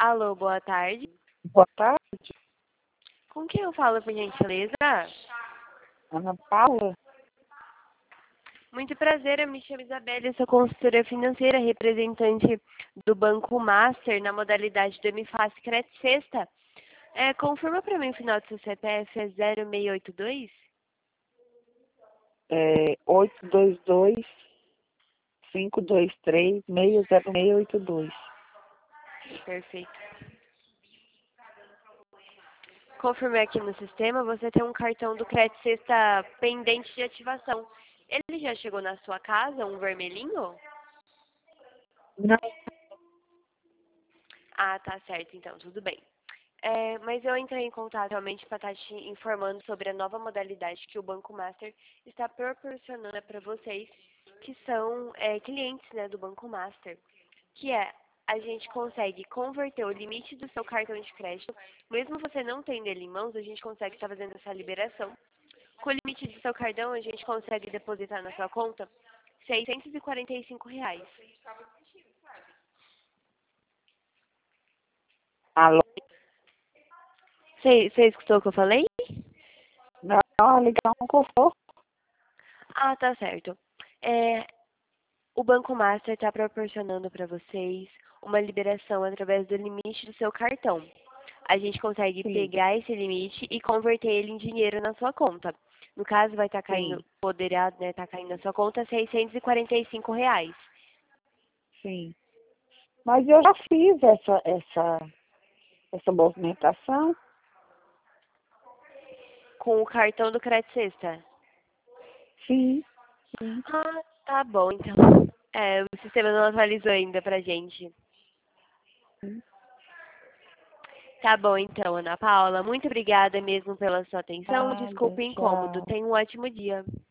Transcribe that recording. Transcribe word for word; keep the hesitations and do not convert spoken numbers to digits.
Alô, boa tarde. Boa tarde, Com quem eu falo, por gentileza? Ana Paula. Muito prazer, eu me chamo Isabela, eu sou consultora financeira, representante do Banco Master na modalidade do MFACE Crédito Sexta. É, confirma para mim o final do seu C P F é zero seis oito dois? É, oito dois dois, cinco dois três, seis zero seis oito dois. Perfeito. Confirmei aqui no sistema, você tem um cartão do Crédito Sexta pendente de ativação. Ele já chegou na sua casa, um vermelhinho? Não, Ah, tá certo, então, tudo bem. É, mas eu entrei em contato realmente para estar te informando sobre a nova modalidade que o Banco Master está proporcionando para vocês que são é, clientes, né, do Banco Master, que é a gente consegue converter o limite do seu cartão de crédito, mesmo você não tendo ele em mãos, a gente consegue estar fazendo essa liberação. Com o limite do seu cartão, a gente consegue depositar na sua conta seiscentos e quarenta e cinco reais. alô, Você escutou o que eu falei? não, a ligação cortou. Ah, tá certo. É, o Banco Master está proporcionando para vocês uma liberação através do limite do seu cartão. A gente consegue Sim, pegar esse limite e converter ele em dinheiro na sua conta. No caso, vai estar caindo, sim, poderá, né, tá caindo na sua conta seiscentos e quarenta e cinco reais. sim. Mas eu já fiz essa, essa, essa movimentação. Com o cartão do Crédito Sexta. Sim, sim. Ah, tá bom, então. É, o sistema não atualizou ainda pra gente. Sim. Tá bom, então, Ana Paula. Muito obrigada mesmo pela sua atenção. Nada, Desculpe o incômodo. tchau. Tenha um ótimo dia.